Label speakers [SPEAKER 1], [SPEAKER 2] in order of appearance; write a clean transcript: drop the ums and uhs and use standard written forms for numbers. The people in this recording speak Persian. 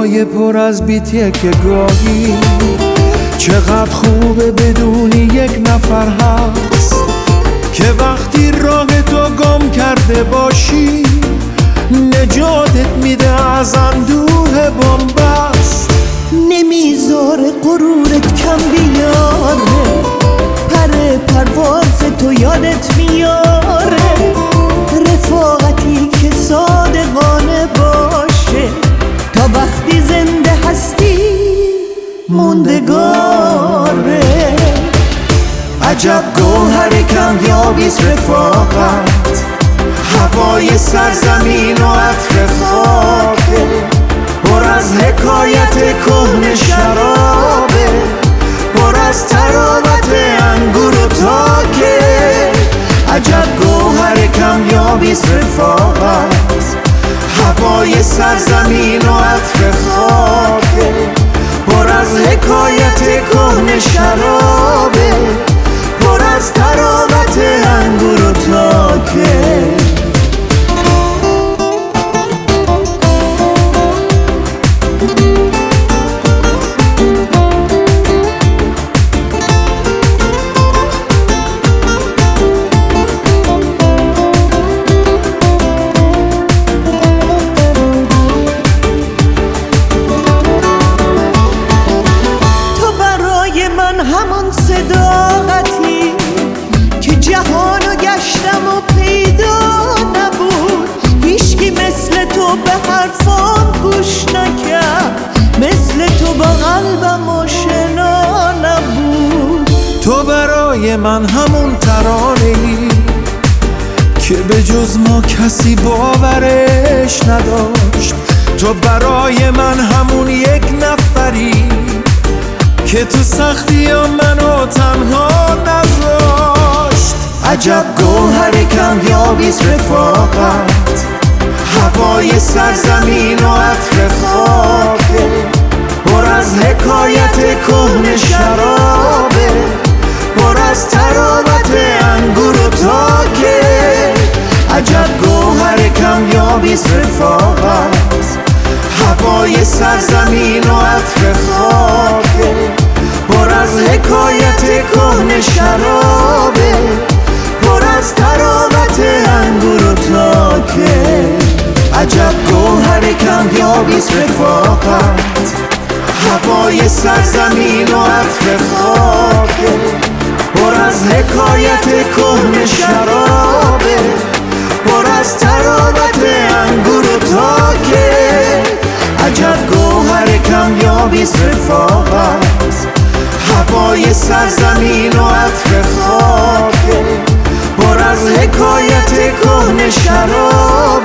[SPEAKER 1] روزای پر از بیتیه که گاهی چقدر خوبه بدونی یک نفر هست که وقتی راه تو گم کرده باشی نجاتت میده از اندوه بنبست.
[SPEAKER 2] نمیذاره غرورت کم بیاره، پرواز تو یادت میاره، رفاقتی که صادقانه باشه تا وقتی زنده هستی موندگاره.
[SPEAKER 1] عجب گوهر کمیابیست رفاقت، هوای سرزمین و عطر خاکه، پر از حکایت کهنه شرابه، پر از تراوت انگور و تاکه. عجب گوهر کمیابیست رفاقت، هوای سرزمین و عطر خاکه، پر از حکایت کهنه شرابه، پر از تراوت انگور و تاکه.
[SPEAKER 2] همون صداقتی که جهانو گشتم و پیدا نبود، هیچکی مثل تو به حرفام گوش نکرد، مثل تو با قلبم آشنا نبود.
[SPEAKER 1] تو برای من همون ترانه‌ای که به جز ما کسی باورش نداشت، تو برای من همون یک نفری که تو سختی منو تنها نذاشت. عجب گوهر کمیابیست رفاقت، هوای سرزمین و عطر خاکه، پر از حکایت کهنه شرابه، پر از تراوت انگور و تاکه. عجب گوهر کمیابیست رفاقت، هوای سرزمین و عطر خاکه، پر از حکایت کهنه شرابه، پر از تراوت انگور و تاکه. عجب گوهر کمیابیست رفاقت، هوای سرزمین و عطر خاکه، پر از حکایت کهنه شرابه، پر از تراوت انگور و تاکه. عجب گوهر کمیابیست رفاقت، هوای سرزمین و عطر خاکه، پر از حکایت کهنه شراب.